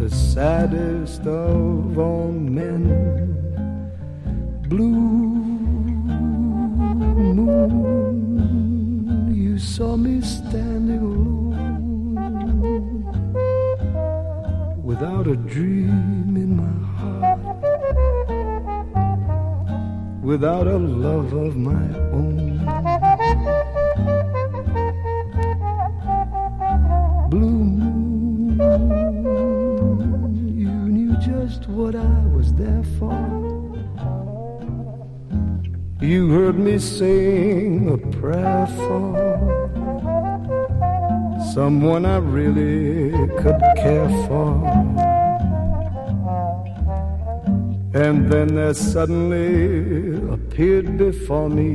the saddest of all men. Blue moon, you saw me standing alone, without a dream in my heart, without a love of my own. Blue moon, you knew just what I was there for. You heard me sing a prayer for someone I really could care for. And then there suddenly appeared before me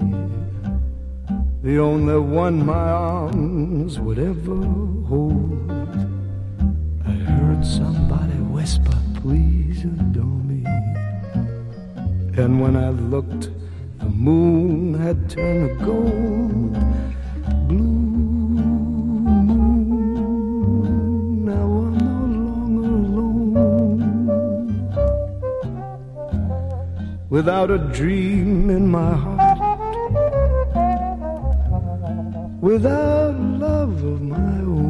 the only one my arms would ever hold. I heard somebody whisper, please adore me. And when I looked, the moon had turned to gold. Blue moon, now I'm no longer alone, without a dream in my heart, without love of my own.